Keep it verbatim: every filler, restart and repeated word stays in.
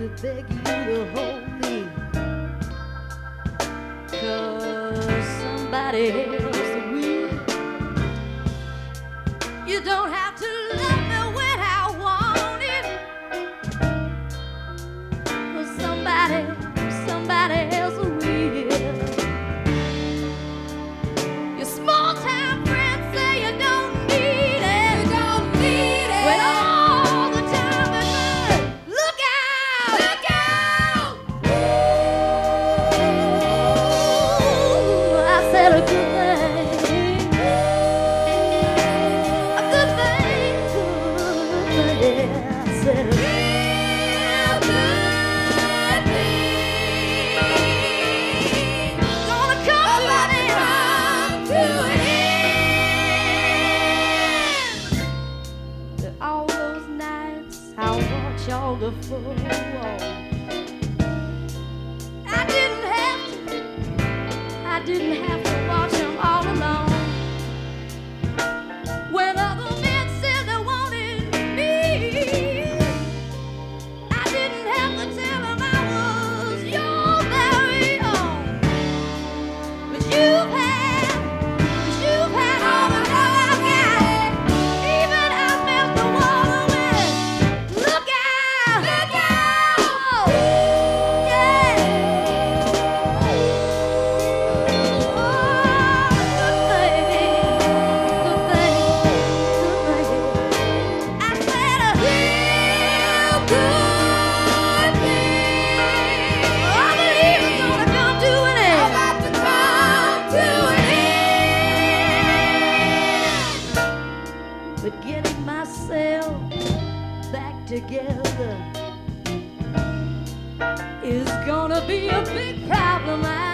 beg you to hold me, 'cause somebody else will. You don't have to love me when I want it, 'cause somebody, somebody else will. Your small town friends say you don't need it, you don't need it. When all the time is good, look out, look out. Ooh, I said a good thing, a good thing, good thing. I said a real good thing. Gonna come to an end, to an end. All those nights I watch all the football. I didn't have to, I didn't have to watch them all alone. When other men said they wanted me, I didn't have to tell them I was your very own. But you've had, but you've had all the love I've got. Even I felt the water with. Look out, look out, yeah. Oh, good thing, good thing, good thing. I said a real good thing. I believe it's gonna come to an end. About to come to an end. But getting myself back together is gonna be a big problem. I